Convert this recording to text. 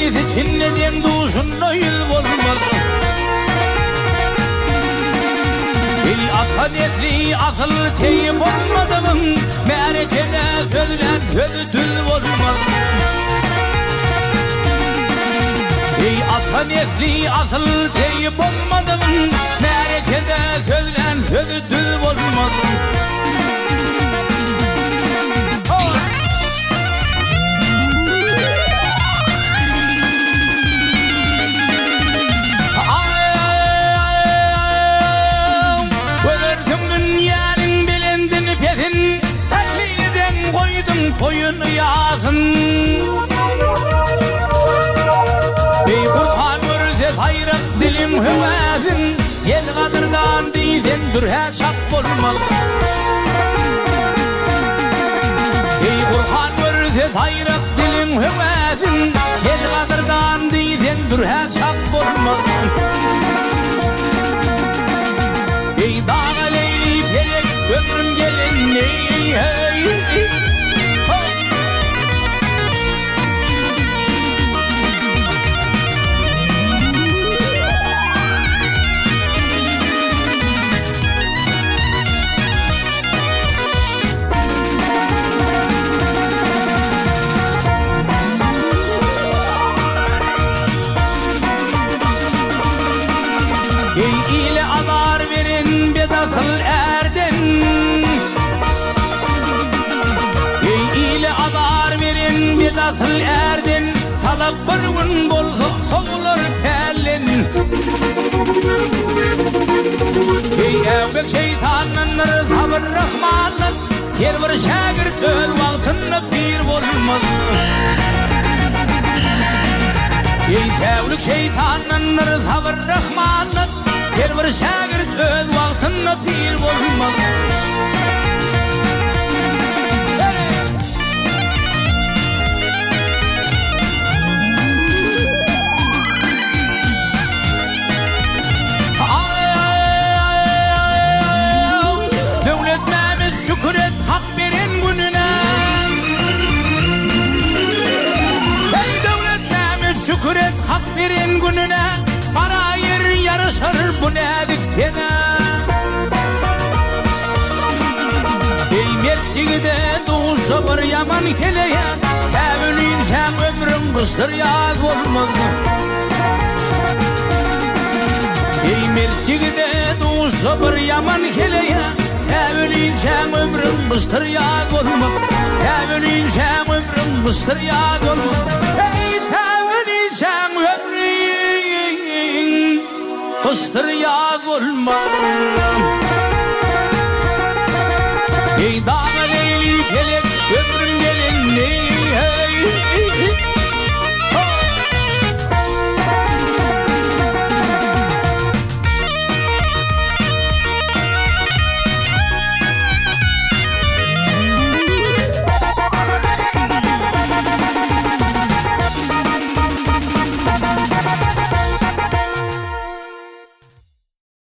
Bizi çinlediğin duşunla yıl olmaz. Ey asaniyetli akıl teyip olmadığın merekede sözlen sözü düz olmaz. Ey asaniyetli akıl teyip olmadığın merekede sözlen sözü düz olmaz. Koyun yağsın. Ey Kur'an görse hayrat dilim hüvesin. Yel kadırdan deysen dürhe şak olmaz. Ey Kur'an görse hayrat dilim hüvesin. Yel kadırdan deysen dürhe şak olmaz. Ey dağa leyli pelek ömrüm gelin leyli hey. Ey ile adar verin bedasıl erdin. Ey ile adar verin bedasıl erdin. Talap bir gün bolsa soğulur pelin. Ey evbek şeytanınır sabır rahmanın. Her bir şagird öz vaktını pir olmaz. Ey tevlik şeytanınır sabır rahmanın. Her bir şagird öz vaktını pir olmaz. Devletmemiz şükür et hak veren gününe. Ey devletmemiz şükür et hak veren gününe. Para yer yarışır bu nedikçene. Ey mertçigide doğuşsa bir yaman keleye. Evliyim sen ömrüm kıştır yaz olmaz. Ey mertçigide doğuşsa bir yaman keleye. Evliyim sen ömrüm kıştır yaz olmaz. Evliyim sen ömrüm kıştır yaz olmaz. Ey evliyim sen ömrüm kıştır yaz olmaz. Ey